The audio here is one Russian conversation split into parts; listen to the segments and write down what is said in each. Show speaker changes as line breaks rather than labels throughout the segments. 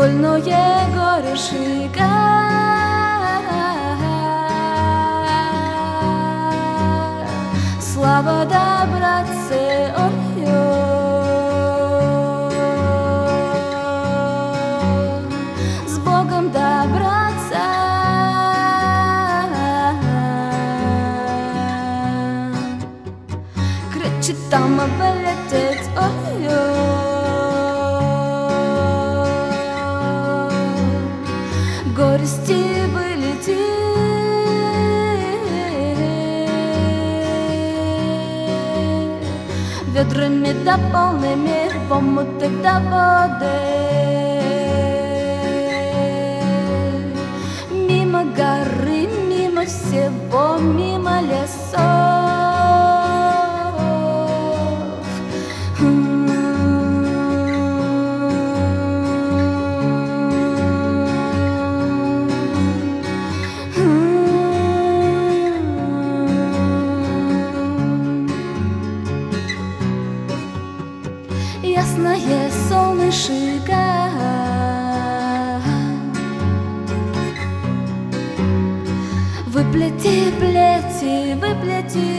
Гольное горюшика, слава да, братце, ой-ой. С Богом да, братца, кричит там вылететь, ой-ой. Горести вылети, ведрами да полными в омуты да воды, мимо горы, мимо всего, мимо лесов. Ясное солнышко, выплети, плети, выплети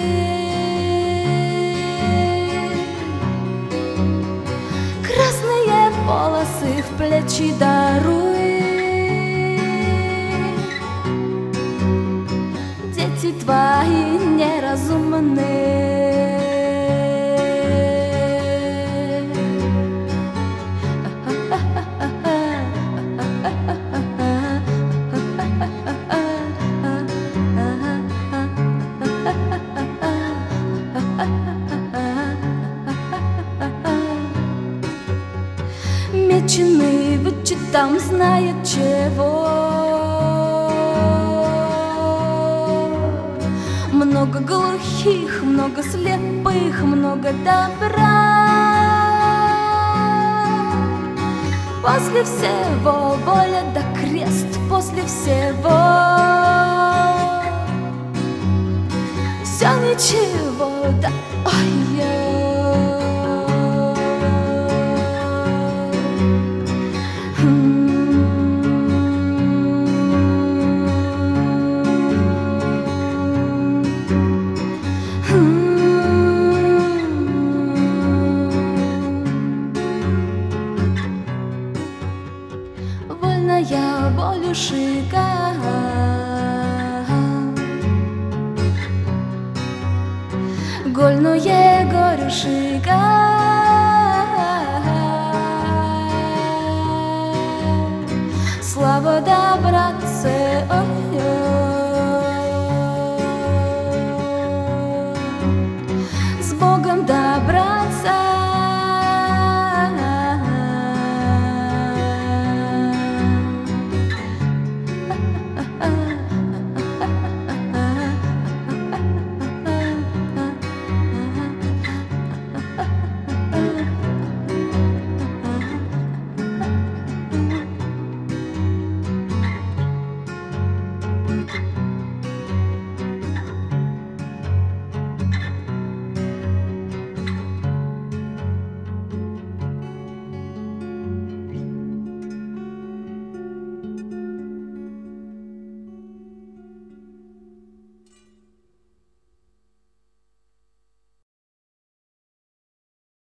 красные волосы в плечи даруй. Дети твои неразумные, меченый вычет там знает чего. Много глухих, много слепых, много добра. После всего воля да крест, после всего все ничего, да ой-ой. Вольная волюшика, гольное горюшика.